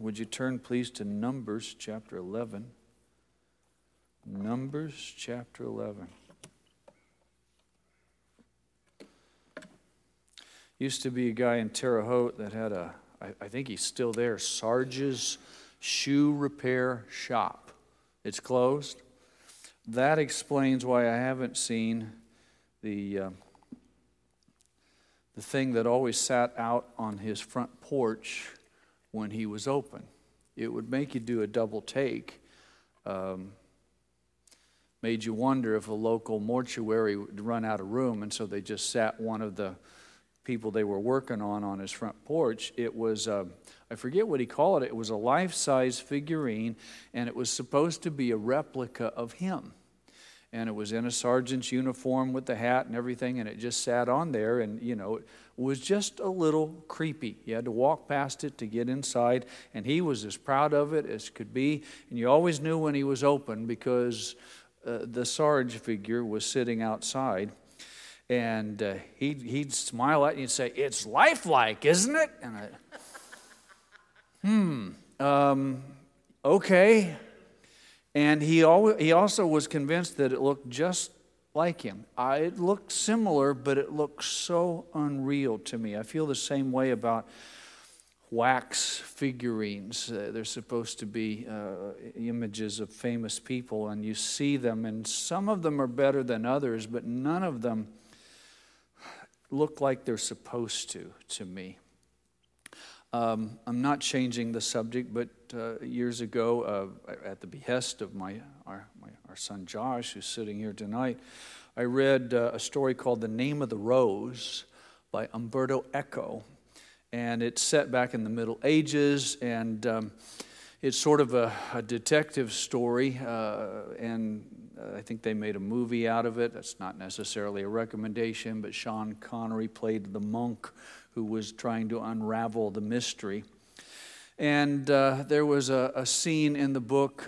Would you turn, please, to Numbers chapter 11? Numbers chapter 11. Used to be a guy in Terre Haute that had I think he's still there, Sarge's Shoe Repair Shop. It's closed. That explains why I haven't seen the thing that always sat out on his front porch when he was open. It would make you do a double take. Made you wonder if a local mortuary would run out of room, and so they just sat one of the people they were working on his front porch. It was, I forget what he called it. It was a life-size figurine, and it was supposed to be a replica of him. And it was in a sergeant's uniform with the hat and everything, and it just sat on there, and, it was just a little creepy. You had to walk past it to get inside, and he was as proud of it as could be. And you always knew when he was open because the Sarge figure was sitting outside. And he'd smile at you and say, "It's lifelike, isn't it?" And okay. And he also was convinced that it looked just like him. It looked similar, but it looked so unreal to me. I feel the same way about wax figurines. They're supposed to be images of famous people, and you see them, and some of them are better than others, but none of them look like they're supposed to me. I'm not changing the subject, but years ago, at the behest of our son Josh, who's sitting here tonight, I read a story called The Name of the Rose by Umberto Eco. And it's set back in the Middle Ages, and it's sort of a detective story, and I think they made a movie out of it. That's not necessarily a recommendation, but Sean Connery played the monk who was trying to unravel the mystery. And there was a scene in the book,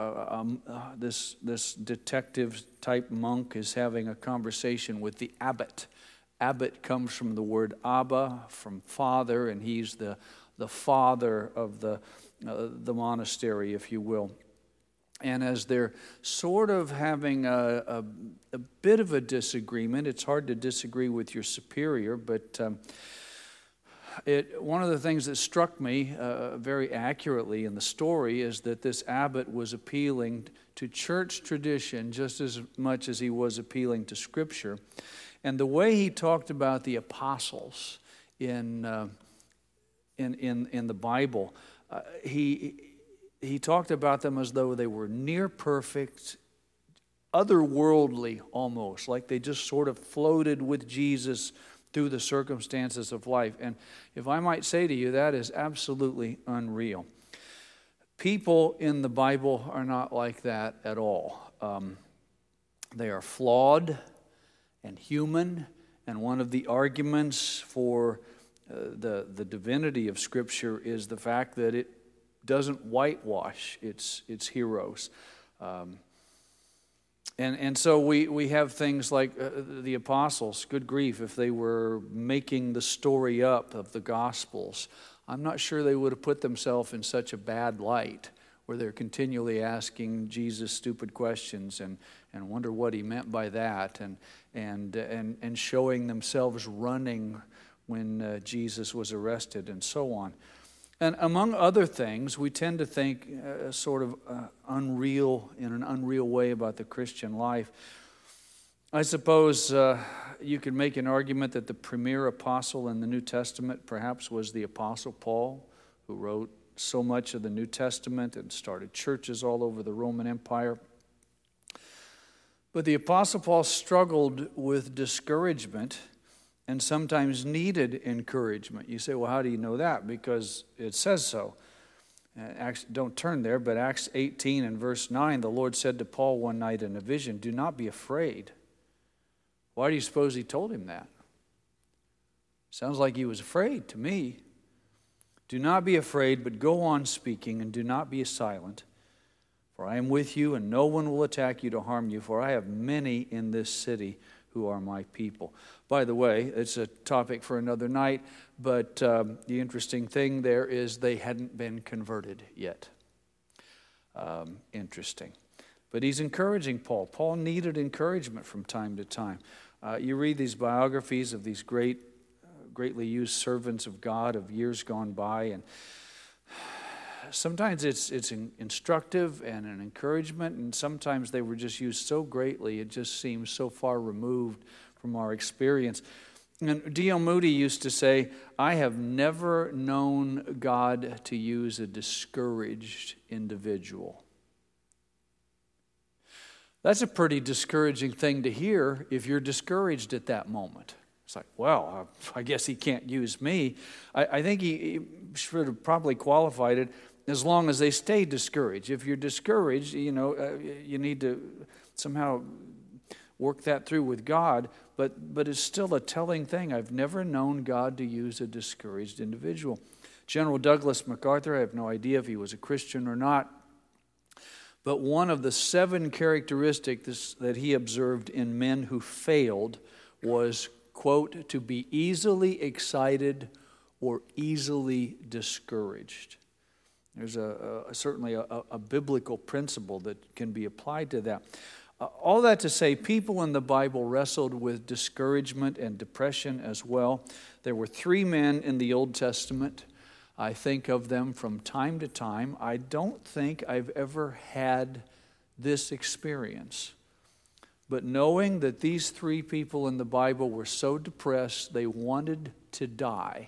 this detective-type monk is having a conversation with the abbot. Abbot comes from the word Abba, from father, and he's the father of the monastery, if you will. And as they're sort of having a bit of a disagreement, it's hard to disagree with your superior, but one of the things that struck me very accurately in the story is that this abbot was appealing to church tradition just as much as he was appealing to Scripture. And the way he talked about the apostles in the Bible, he talked about them as though they were near perfect, otherworldly almost, like they just sort of floated with Jesus through the circumstances of life. And if I might say to you, that is absolutely unreal. People in the Bible are not like that at all. They are flawed and human, and one of the arguments for the divinity of Scripture is the fact that it doesn't whitewash its heroes. And so we have things like the apostles. Good grief, if they were making the story up of the Gospels, I'm not sure they would have put themselves in such a bad light where they're continually asking Jesus stupid questions and wonder what he meant by that, and showing themselves running when Jesus was arrested, and so on. And among other things, we tend to think sort of in an unreal way about the Christian life. I suppose you could make an argument that the premier apostle in the New Testament perhaps was the Apostle Paul, who wrote so much of the New Testament and started churches all over the Roman Empire. But the Apostle Paul struggled with discouragement and sometimes needed encouragement. You say, well, how do you know that? Because it says so. Don't turn there, but Acts 18 and verse 9, the Lord said to Paul one night in a vision, "Do not be afraid." Why do you suppose he told him that? Sounds like he was afraid to me. "Do not be afraid, but go on speaking, and do not be silent. For I am with you, and no one will attack you to harm you, for I have many in this city who are my people. By the way, it's a topic for another night, but the interesting thing there is they hadn't been converted yet. Interesting. But he's encouraging Paul. Paul needed encouragement from time to time. You read these biographies of these greatly used servants of God of years gone by, and sometimes it's instructive and an encouragement, and sometimes they were just used so greatly it just seems so far removed from our experience. And D.L. Moody used to say, "I have never known God to use a discouraged individual." That's a pretty discouraging thing to hear if you're discouraged at that moment. It's like, well, I guess he can't use me. I think he should have probably qualified it as long as they stay discouraged. If you're discouraged, you need to somehow work that through with God. But it's still a telling thing. I've never known God to use a discouraged individual. General Douglas MacArthur, I have no idea if he was a Christian or not, but one of the 7 characteristics that he observed in men who failed was, quote, to be easily excited or easily discouraged. There's certainly a biblical principle that can be applied to that. All that to say, people in the Bible wrestled with discouragement and depression as well. There were 3 men in the Old Testament. I think of them from time to time. I don't think I've ever had this experience. But knowing that these 3 people in the Bible were so depressed they wanted to die,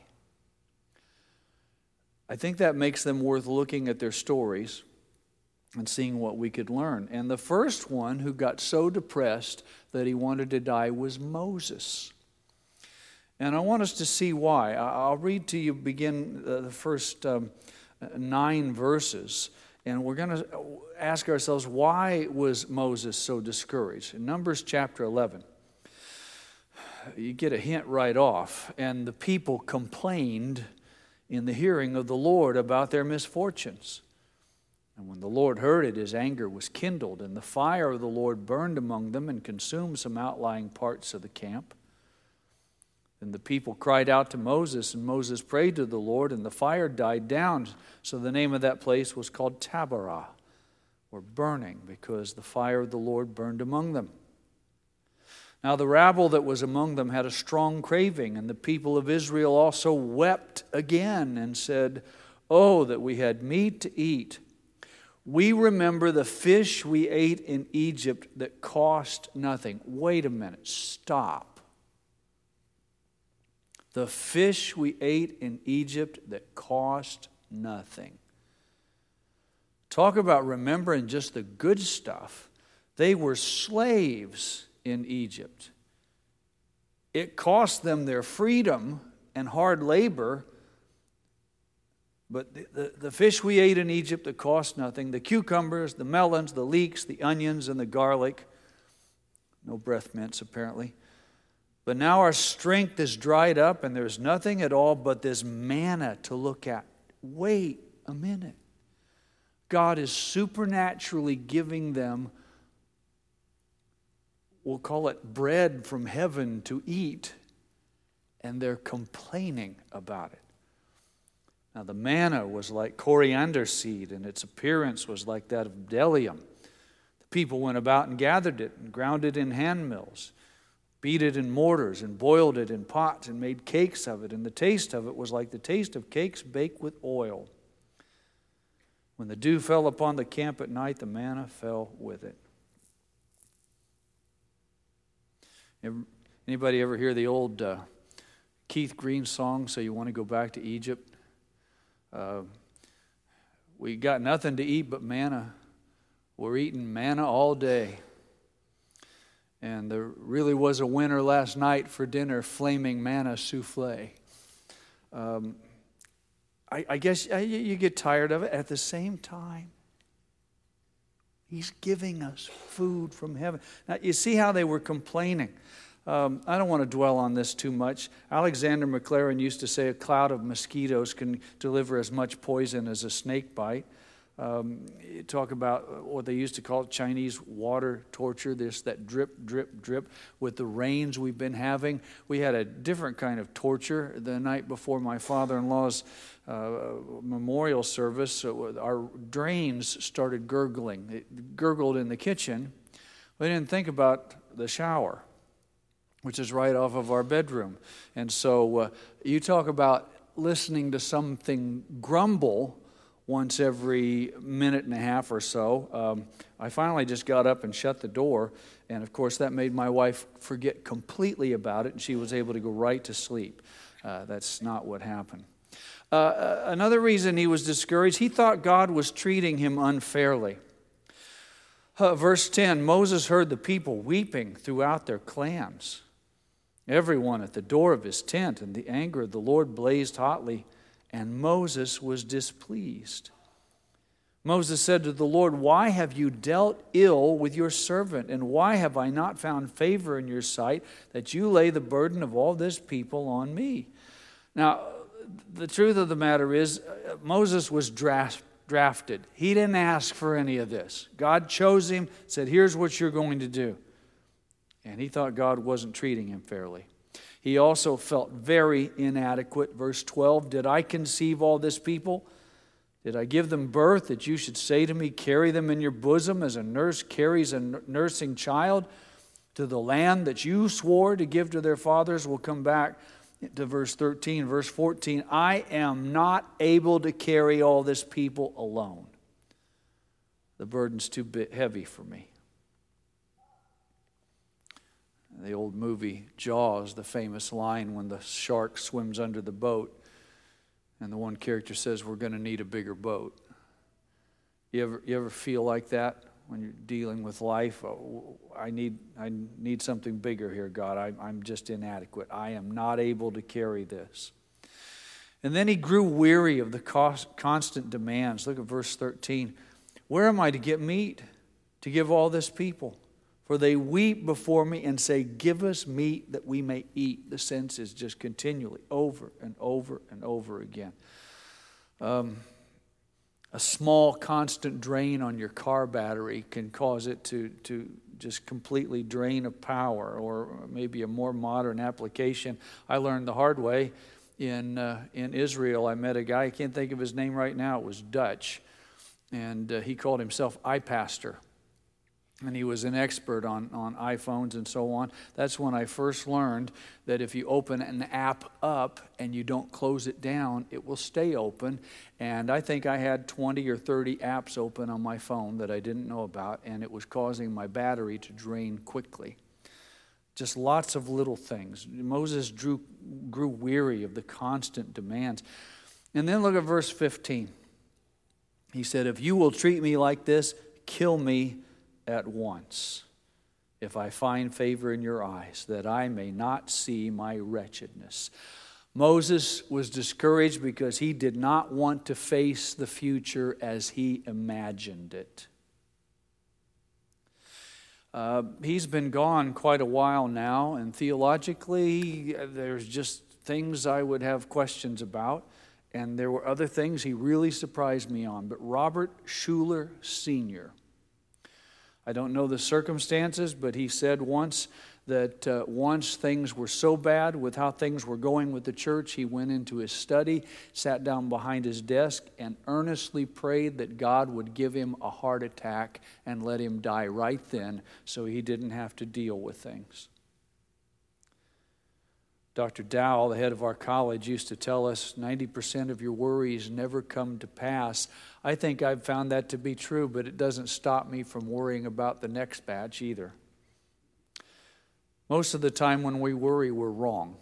I think that makes them worth looking at their stories and seeing what we could learn. And the first one who got so depressed that he wanted to die was Moses. And I want us to see why. I'll read to you, begin the first 9 verses. And we're going to ask ourselves, why was Moses so discouraged? In Numbers chapter 11, you get a hint right off. And the people complained in the hearing of the Lord about their misfortunes. And when the Lord heard it, his anger was kindled, and the fire of the Lord burned among them and consumed some outlying parts of the camp. And the people cried out to Moses, and Moses prayed to the Lord, and the fire died down. So the name of that place was called Taberah, or burning, because the fire of the Lord burned among them. Now the rabble that was among them had a strong craving, and the people of Israel also wept again and said, "Oh, that we had meat to eat. We remember the fish we ate in Egypt that cost nothing." Wait a minute, stop. The fish we ate in Egypt that cost nothing. Talk about remembering just the good stuff. They were slaves in Egypt. It cost them their freedom and hard labor, but the fish we ate in Egypt that cost nothing, the cucumbers, the melons, the leeks, the onions, and the garlic, no breath mints apparently. But now our strength is dried up and there's nothing at all but this manna to look at. Wait a minute. God is supernaturally giving them, we'll call it bread from heaven to eat, and they're complaining about it. Now the manna was like coriander seed, and its appearance was like that of bdellium. The people went about and gathered it and ground it in hand mills, beat it in mortars and boiled it in pots and made cakes of it, and the taste of it was like the taste of cakes baked with oil. When the dew fell upon the camp at night, the manna fell with it. Anybody ever hear the old Keith Green song, "So You Want to Go Back to Egypt"? We got nothing to eat but manna. We're eating manna all day. And there really was a winner last night for dinner, flaming manna souffle. I guess you get tired of it. At the same time, He's giving us food from heaven. Now, you see how they were complaining. I don't want to dwell on this too much. Alexander McLaren used to say a cloud of mosquitoes can deliver as much poison as a snake bite. You talk about what they used to call Chinese water torture, that drip, drip, drip. With the rains we've been having, we had a different kind of torture the night before my father-in-law's memorial service. So our drains started gurgling. It gurgled in the kitchen. We didn't think about the shower, which is right off of our bedroom. And so you talk about listening to something grumble once every minute and a half or so. I finally just got up and shut the door, and of course that made my wife forget completely about it, and she was able to go right to sleep. That's not what happened. Another reason he was discouraged, he thought God was treating him unfairly. Verse 10, Moses heard the people weeping throughout their clans, everyone at the door of his tent, and the anger of the Lord blazed hotly, and Moses was displeased. Moses said to the Lord, "Why have you dealt ill with your servant? And why have I not found favor in your sight that you lay the burden of all this people on me?" Now, the truth of the matter is, Moses was drafted. He didn't ask for any of this. God chose him, said, "Here's what you're going to do." And he thought God wasn't treating him fairly. He also felt very inadequate. Verse 12, "Did I conceive all this people? Did I give them birth that you should say to me, 'Carry them in your bosom as a nurse carries a nursing child to the land that you swore to give to their fathers?'" We'll come back to verse 13. Verse 14, "I am not able to carry all this people alone. The burden's too heavy for me." The old movie Jaws, the famous line when the shark swims under the boat and the one character says, "We're going to need a bigger boat." You ever feel like that when you're dealing with life? "Oh, I need something bigger here, God. I'm just inadequate. I am not able to carry this." And then he grew weary of the constant demands. Look at verse 13. "Where am I to get meat to give all this people? For they weep before me and say, 'Give us meat that we may eat.'" The sense is just continually over and over and over again. A small constant drain on your car battery can cause it to just completely drain of power. Or maybe a more modern application. I learned the hard way in Israel. I met a guy, I can't think of his name right now, it was Dutch. And he called himself iPastor. And he was an expert on iPhones and so on. That's when I first learned that if you open an app up and you don't close it down, it will stay open. And I think I had 20 or 30 apps open on my phone that I didn't know about, and it was causing my battery to drain quickly. Just lots of little things. Moses grew weary of the constant demands. And then look at verse 15. He said, "If you will treat me like this, kill me at once, if I find favor in your eyes, that I may not see my wretchedness." Moses was discouraged because he did not want to face the future as he imagined it. He's been gone quite a while now, and theologically, there's just things I would have questions about, and there were other things he really surprised me on. But Robert Schuller Sr., I don't know the circumstances, but he said once that once things were so bad with how things were going with the church, he went into his study, sat down behind his desk, and earnestly prayed that God would give him a heart attack and let him die right then so he didn't have to deal with things. Dr. Dowell, the head of our college, used to tell us 90% of your worries never come to pass. I think I've found that to be true, but it doesn't stop me from worrying about the next batch either. Most of the time when we worry, we're wrong.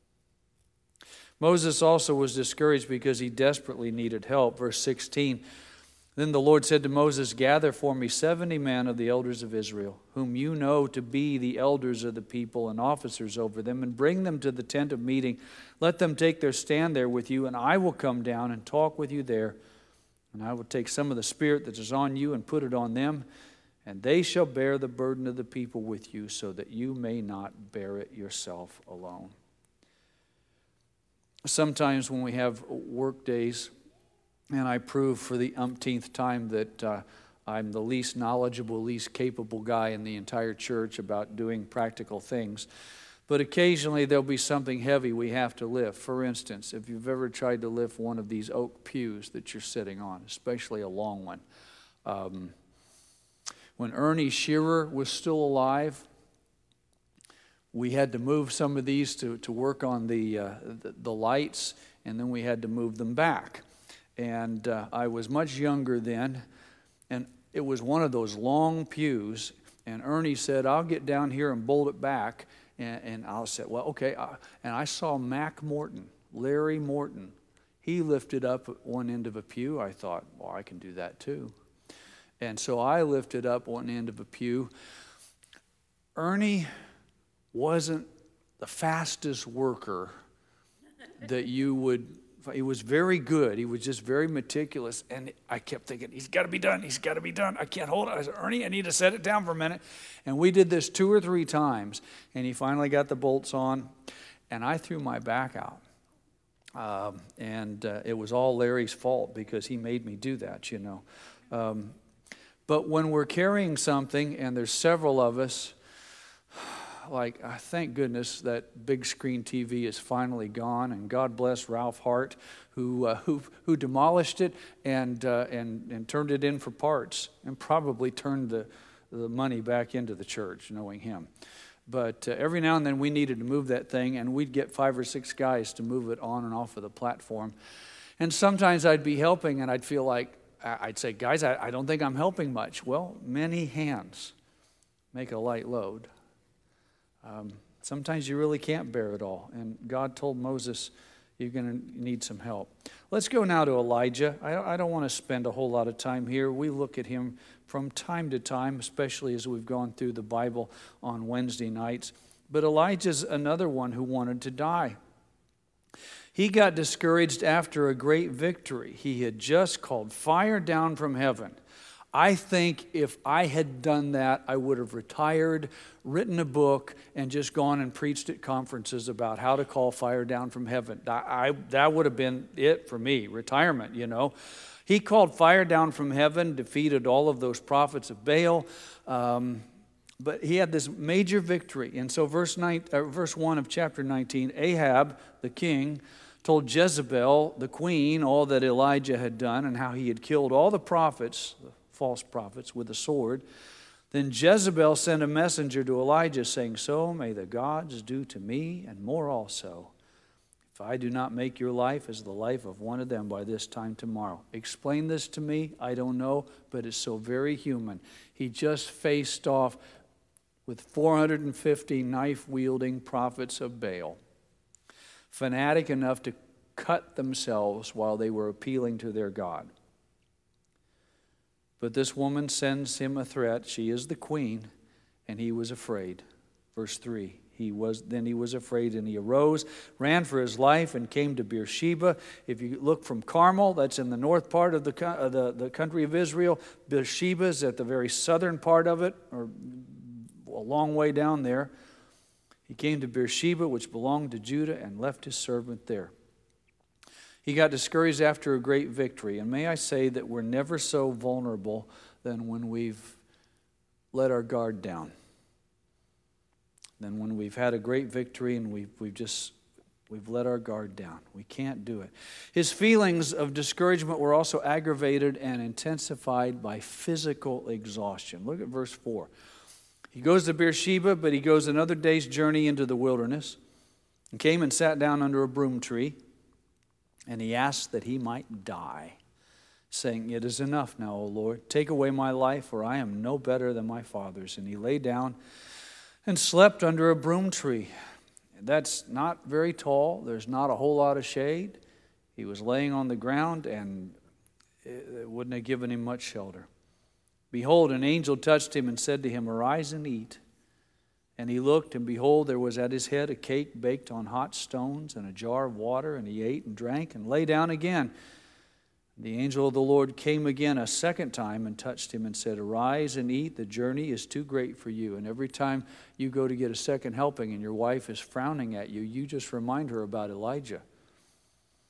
Moses also was discouraged because he desperately needed help. Verse 16, "Then the Lord said to Moses, 'Gather for me 70 men of the elders of Israel, whom you know to be the elders of the people and officers over them, and bring them to the tent of meeting. Let them take their stand there with you, and I will come down and talk with you there. And I will take some of the spirit that is on you and put it on them, and they shall bear the burden of the people with you, so that you may not bear it yourself alone.'" Sometimes when we have work days, And I prove for the umpteenth time that I'm the least knowledgeable, least capable guy in the entire church about doing practical things. But occasionally there'll be something heavy we have to lift. For instance, if you've ever tried to lift one of these oak pews that you're sitting on, especially a long one. When Ernie Shearer was still alive, we had to move some of these to work on the lights, and then we had to move them back. And I was much younger then, and it was one of those long pews, and Ernie said, I'll get down here and bolt it back. And I said, well, okay. And I saw Mac Morton, Larry Morton. He lifted up one end of a pew. I thought, well, I can do that too. And so I lifted up one end of a pew. Ernie wasn't the fastest worker that you would. He was very good. He was just very meticulous. And I kept thinking, he's got to be done. He's got to be done. I can't hold it. I said, Ernie, I need to set it down for a minute. And we did this 2 or 3 times. And he finally got the bolts on. And I threw my back out. It was all Larry's fault because he made me do that, you know. But when we're carrying something and there's several of us, like, thank goodness that big screen TV is finally gone, and God bless Ralph Hart, who demolished it and turned it in for parts, and probably turned the money back into the church, knowing him. But every now and then we needed to move that thing, and we'd get 5 or 6 guys to move it on and off of the platform. And sometimes I'd be helping, and I'd feel like, I'd say, guys, I don't think I'm helping much. Well, many hands make a light load. Sometimes you really can't bear it all. And God told Moses, you're going to need some help. Let's go now to Elijah. I don't want to spend a whole lot of time here. We look at him from time to time, especially as we've gone through the Bible on Wednesday nights. But Elijah's another one who wanted to die. He got discouraged after a great victory. He had just called fire down from heaven. I think if I had done that, I would have retired, written a book, and just gone and preached at conferences about how to call fire down from heaven. That would have been it for me, retirement, you know. He called fire down from heaven, defeated all of those prophets of Baal, but he had this major victory. And so verse 1 of chapter 19, Ahab, the king, told Jezebel, the queen, all that Elijah had done and how he had killed all the prophets, false prophets, with a sword. Then Jezebel sent a messenger to Elijah saying, so may the gods do to me and more also, if I do not make your life as the life of one of them by this time tomorrow. Explain this to me, I don't know, but it's so very human. He just faced off with 450 knife-wielding prophets of Baal, fanatic enough to cut themselves while they were appealing to their God. But this woman sends him a threat. She is the queen, and he was afraid. Verse 3, he was afraid, and he arose, ran for his life, and came to Beersheba. If you look from Carmel, that's in the north part of the country of Israel. Beersheba is at the very southern part of it, or a long way down there. He came to Beersheba, which belonged to Judah, and left his servant there. He got discouraged after a great victory. And may I say that we're never so vulnerable than when we've let our guard down. Than when we've had a great victory and we've let our guard down. We can't do it. His feelings of discouragement were also aggravated and intensified by physical exhaustion. Look at verse 4. He goes to Beersheba, but he goes another day's journey into the wilderness and came and sat down under a broom tree. And he asked that he might die, saying, it is enough now, O Lord. Take away my life, for I am no better than my fathers. And he lay down and slept under a broom tree. That's not very tall. There's not a whole lot of shade. He was laying on the ground, and it wouldn't have given him much shelter. Behold, an angel touched him and said to him, arise and eat. And he looked, and behold, there was at his head a cake baked on hot stones and a jar of water, and he ate and drank and lay down again. The angel of the Lord came again a second time and touched him and said, arise and eat, the journey is too great for you. And every time you go to get a second helping and your wife is frowning at you, you just remind her about Elijah.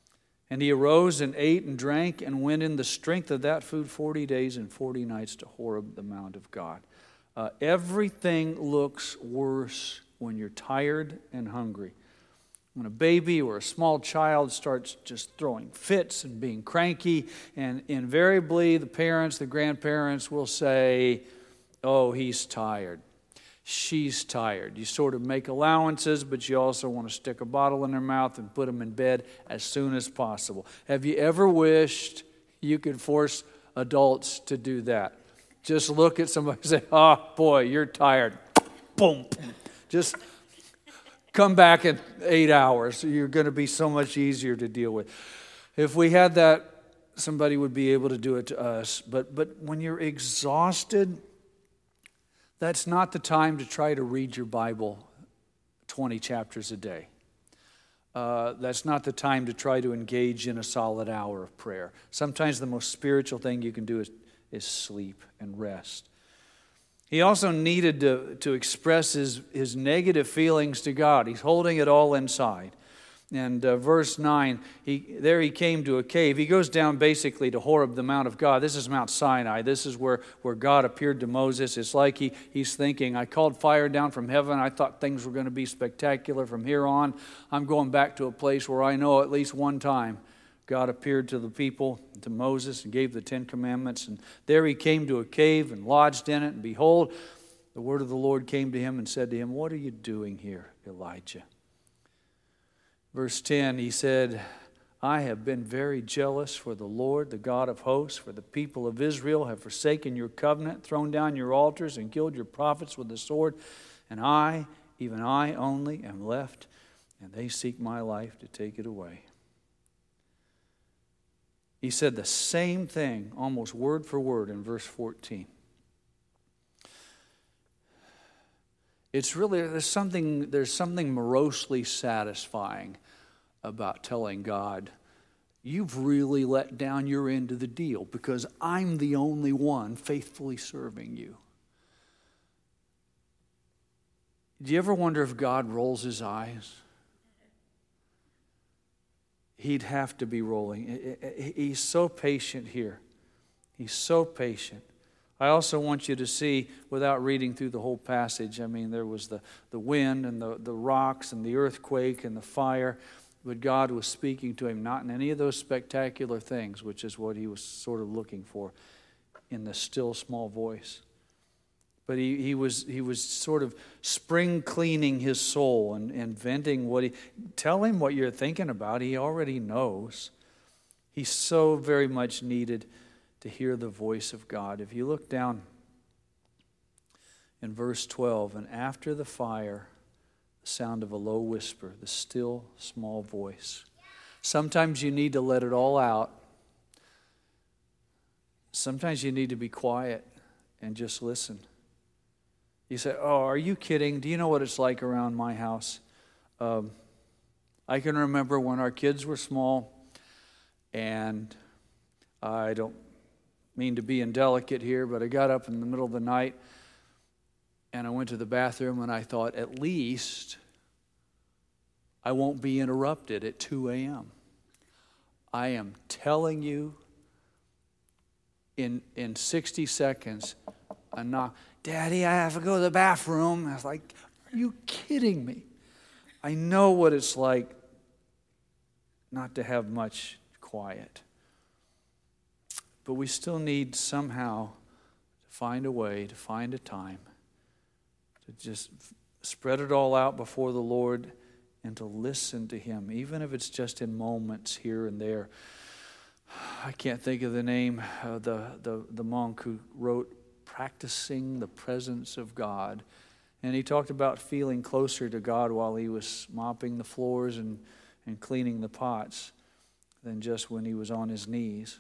And he arose and ate and drank and went in the strength of that food 40 days and 40 nights to Horeb, the mount of God. Everything looks worse when you're tired and hungry. When a baby or a small child starts just throwing fits and being cranky, and invariably the parents, the grandparents will say, "Oh, he's tired. She's tired." You sort of make allowances, but you also want to stick a bottle in their mouth and put them in bed as soon as possible. Have you ever wished you could force adults to do that? Just look at somebody and say, "Oh, boy, you're tired." Boom. Just come back in 8 hours. You're going to be so much easier to deal with. If we had that, somebody would be able to do it to us. But when you're exhausted, that's not the time to try to read your Bible 20 chapters a day. That's not the time to try to engage in a solid hour of prayer. Sometimes the most spiritual thing you can do is sleep and rest. He also needed to express his negative feelings to God. He's holding it all inside. And verse 9, he came to a cave. He goes down basically to Horeb, the Mount of God. This is Mount Sinai. This is where God appeared to Moses. It's like he's thinking, "I called fire down from heaven. I thought things were going to be spectacular from here on. I'm going back to a place where I know at least one time God appeared to the people, to Moses, and gave the 10 Commandments. And there he came to a cave and lodged in it. And behold, the word of the Lord came to him and said to him, 'What are you doing here, Elijah?' Verse 10, he said, 'I have been very jealous for the Lord, the God of hosts, for the people of Israel have forsaken your covenant, thrown down your altars, and killed your prophets with the sword. And I, even I only, am left, and they seek my life to take it away.'" He said the same thing, almost word for word, in verse 14. It's really, there's something morosely satisfying about telling God, "You've really let down your end of the deal because I'm the only one faithfully serving you." Do you ever wonder if God rolls his eyes? He'd have to be rolling. He's so patient here. He's so patient. I also want you to see, without reading through the whole passage, I mean, there was the wind and the rocks and the earthquake and the fire, but God was speaking to him, not in any of those spectacular things, which is what he was sort of looking for, in the still small voice. But he was sort of spring cleaning his soul and venting tell him what you're thinking about. He already knows. He so very much needed to hear the voice of God. If you look down in verse 12, "And after the fire, the sound of a low whisper, the still small voice." Sometimes you need to let it all out. Sometimes you need to be quiet and just listen. You say, "Oh, are you kidding? Do you know what it's like around my house?" I can remember when our kids were small, and I don't mean to be indelicate here, but I got up in the middle of the night, and I went to the bathroom, and I thought, at least I won't be interrupted at 2 a.m. I am telling you, in 60 seconds, a knock. "Daddy, I have to go to the bathroom." I was like, "Are you kidding me?" I know what it's like not to have much quiet. But we still need somehow to find a way, to find a time, to just spread it all out before the Lord and to listen to him, even if it's just in moments here and there. I can't think of the name of the monk who wrote Practicing the Presence of God. And he talked about feeling closer to God while he was mopping the floors and cleaning the pots than just when he was on his knees.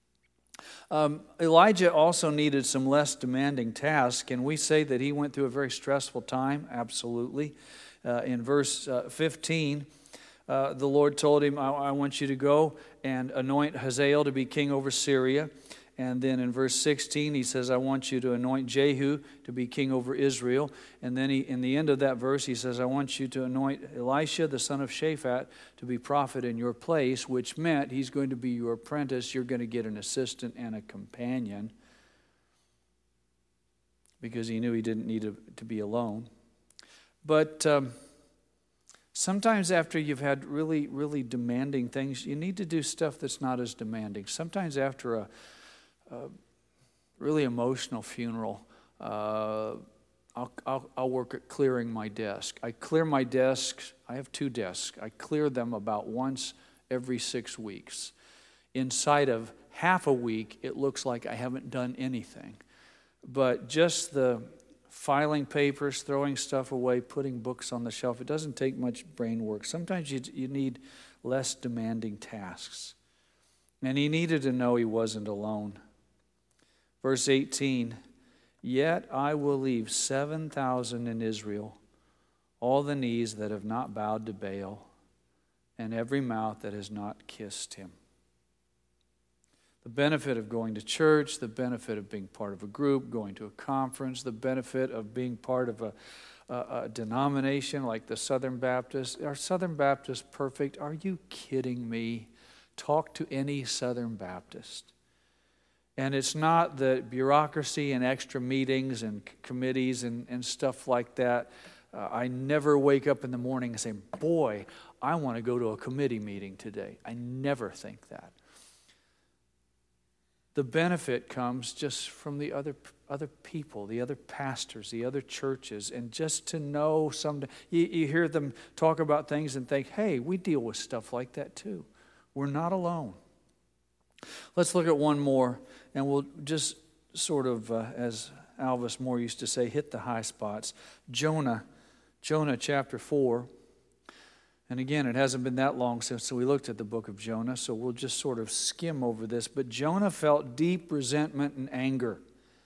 Elijah also needed some less demanding tasks. Can we say that he went through a very stressful time? Absolutely. In verse 15, the Lord told him, I want you to go and anoint Hazael to be king over Syria. And then in verse 16, he says, I want you to anoint Jehu to be king over Israel. And then in the end of that verse, he says, I want you to anoint Elisha, the son of Shaphat, to be prophet in your place, which meant he's going to be your apprentice. You're going to get an assistant and a companion, because he knew he didn't need to be alone. But sometimes after you've had really, really demanding things, you need to do stuff that's not as demanding. Sometimes after a really emotional funeral, I'll work at clearing my desk. I clear my desks. I have 2 desks. I clear them about once every 6 weeks. Inside of half a week, it looks like I haven't done anything. But just the filing papers, throwing stuff away, putting books on the shelf, it doesn't take much brain work. Sometimes you need less demanding tasks. And he needed to know he wasn't alone. Verse 18, yet I will leave 7,000 in Israel, all the knees that have not bowed to Baal, and every mouth that has not kissed him. The benefit of going to church, the benefit of being part of a group, going to a conference, the benefit of being part of a denomination like the Southern Baptists. Are Southern Baptists perfect? Are you kidding me? Talk to any Southern Baptist. And it's not the bureaucracy and extra meetings and committees and stuff like that. I never wake up in the morning and say, boy, I want to go to a committee meeting today. I never think that. The benefit comes just from the other people, the other pastors, the other churches, and just to know you hear them talk about things and think, hey, we deal with stuff like that too. We're not alone. Let's look at one more, and we'll just sort of, as Alvis Moore used to say, hit the high spots. Jonah chapter 4. And again, it hasn't been that long since we looked at the book of Jonah, so we'll just sort of skim over this. But Jonah felt deep resentment and anger.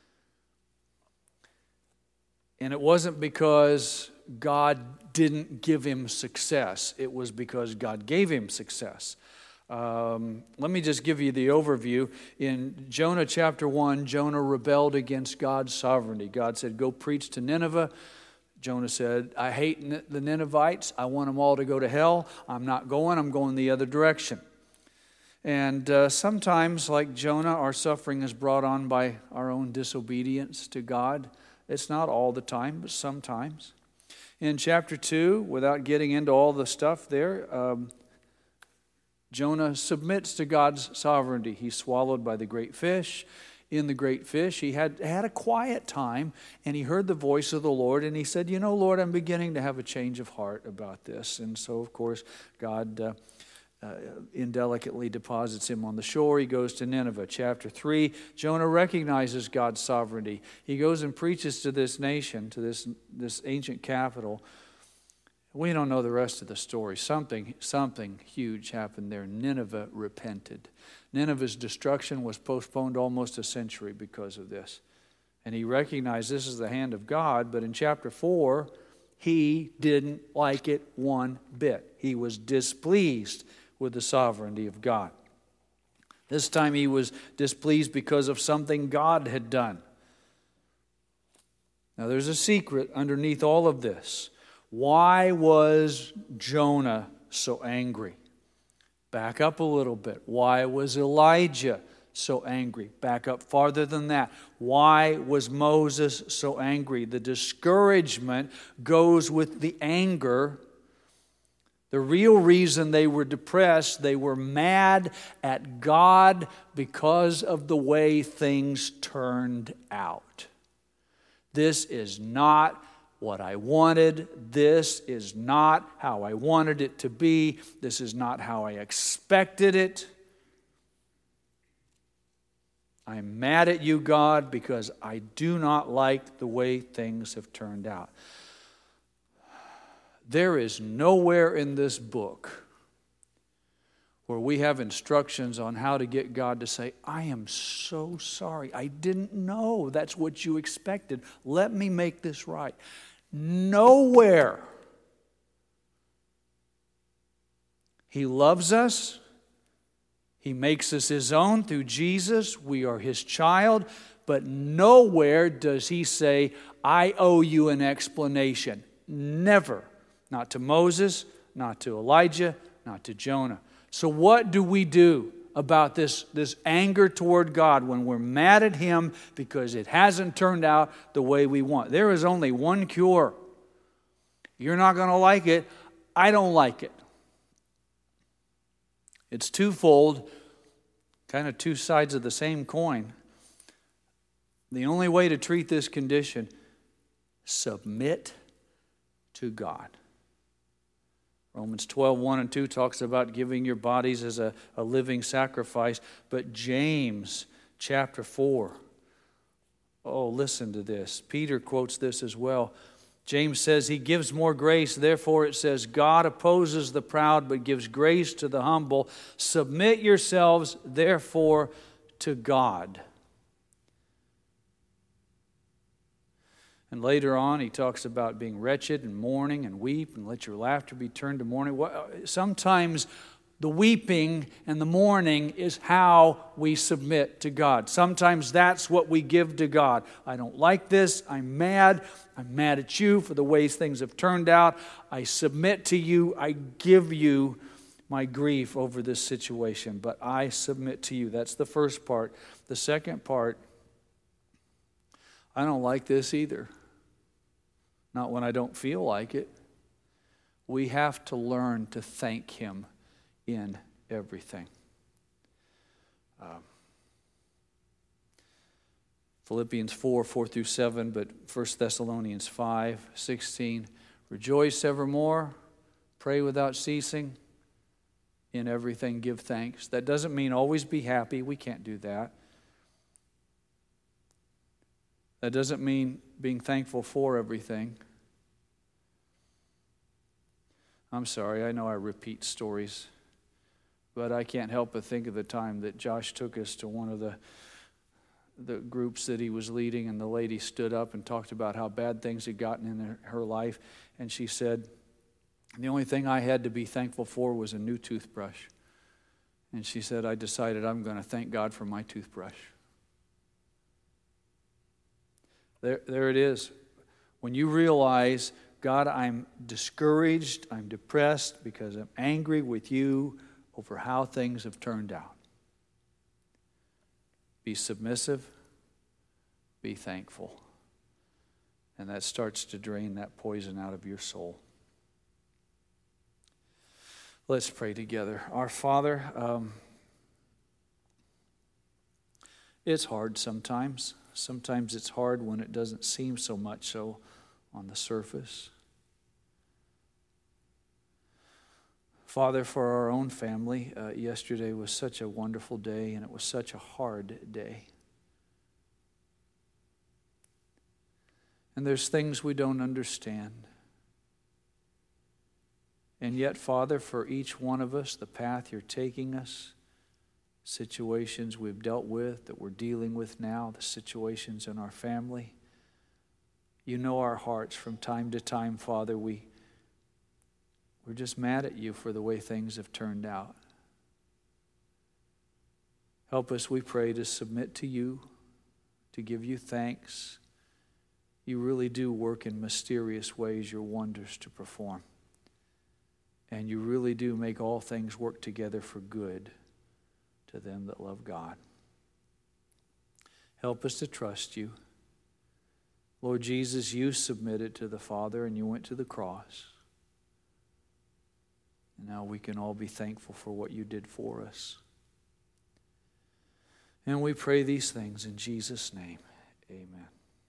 And it wasn't because God didn't give him success. It was because God gave him success. Let me just give you the overview. In Jonah chapter 1, Jonah rebelled against God's sovereignty. God said, go preach to Nineveh. Jonah said, I hate the Ninevites. I want them all to go to hell. I'm not going. I'm going the other direction. And sometimes, like Jonah, our suffering is brought on by our own disobedience to God. It's not all the time, but sometimes. In chapter 2, without getting into all the stuff there, Jonah submits to God's sovereignty. He's swallowed by the great fish. In the great fish, he had a quiet time, and he heard the voice of the Lord, and he said, you know, Lord, I'm beginning to have a change of heart about this. And so, of course, God indelicately deposits him on the shore. He goes to Nineveh. Chapter 3, Jonah recognizes God's sovereignty. He goes and preaches to this nation, to this ancient capital. We don't know the rest of the story. Something huge happened there. Nineveh repented. Nineveh's destruction was postponed almost a century because of this. And he recognized this is the hand of God, but in chapter 4, he didn't like it one bit. He was displeased with the sovereignty of God. This time he was displeased because of something God had done. Now there's a secret underneath all of this. Why was Jonah so angry? Back up a little bit. Why was Elijah so angry? Back up farther than that. Why was Moses so angry? The discouragement goes with the anger. The real reason they were depressed, they were mad at God because of the way things turned out. This is not what I wanted. This is not how I wanted it to be. This is not how I expected it. I'm mad at you, God, because I do not like the way things have turned out. There is nowhere in this book where we have instructions on how to get God to say, I am so sorry. I didn't know that's what you expected. Let me make this right. Nowhere. He loves us. He makes us His own through Jesus. We are His child. But nowhere does He say, I owe you an explanation. Never. Not to Moses, not to Elijah, not to Jonah. So what do we do about this anger toward God when we're mad at Him because it hasn't turned out the way we want? There is only one cure. You're not going to like it. I don't like it. It's twofold, kind of two sides of the same coin. The only way to treat this condition, submit to God. Romans 12, 1 and 2 talks about giving your bodies as a living sacrifice. But James chapter 4, oh, listen to this. Peter quotes this as well. James says He gives more grace. Therefore it says, God opposes the proud but gives grace to the humble. Submit yourselves therefore to God. And later on, he talks about being wretched and mourning and weep and let your laughter be turned to mourning. Sometimes the weeping and the mourning is how we submit to God. Sometimes that's what we give to God. I don't like this. I'm mad. I'm mad at you for the ways things have turned out. I submit to you. I give you my grief over this situation, but I submit to you. That's the first part. The second part, I don't like this either. Not when I don't feel like it. We have to learn to thank Him in everything. Philippians 4 through 7, but 1 Thessalonians 5, 16. Rejoice evermore, pray without ceasing, in everything give thanks. That doesn't mean always be happy. We can't do that. That doesn't mean being thankful for everything. I'm sorry, I know I repeat stories, but I can't help but think of the time that Josh took us to one of the groups that he was leading, and the lady stood up and talked about how bad things had gotten in her life, and she said, the only thing I had to be thankful for was a new toothbrush. And she said, I decided I'm going to thank God for my toothbrush. There it is. When you realize, God, I'm discouraged, I'm depressed because I'm angry with you over how things have turned out. Be submissive, be thankful. And that starts to drain that poison out of your soul. Let's pray together. Our Father, it's hard sometimes. Sometimes it's hard when it doesn't seem so much so on the surface. Father, for our own family, yesterday was such a wonderful day, and it was such a hard day. And there's things we don't understand. And yet, Father, for each one of us, the path you're taking us, situations we've dealt with, that we're dealing with now, the situations in our family. You know our hearts from time to time, Father. We're just mad at you for the way things have turned out. Help us, we pray, to submit to you, to give you thanks. You really do work in mysterious ways, your wonders to perform. And you really do make all things work together for good to them that love God. Help us to trust you. Lord Jesus, you submitted to the Father and you went to the cross. And now we can all be thankful for what you did for us. And we pray these things in Jesus' name. Amen.